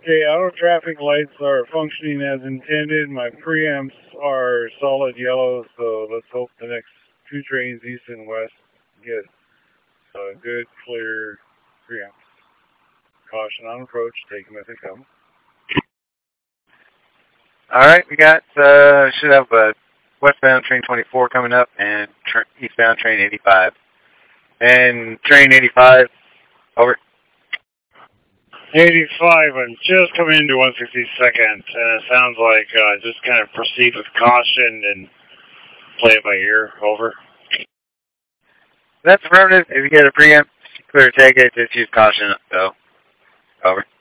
Okay, auto traffic lights are functioning as intended. My preamps are solid yellow, so let's hope the next two trains east and west get good, clear preamps. Caution on approach, take them as they come. Alright, we got, should have westbound train 24 coming up and eastbound train 85. And train 85, over. 85, I'm just coming into 162nd, and it sounds like just kind of proceed with caution and play it by ear. Over. That's affirmative. If you get a preamp, clear take it, just use caution, so, over.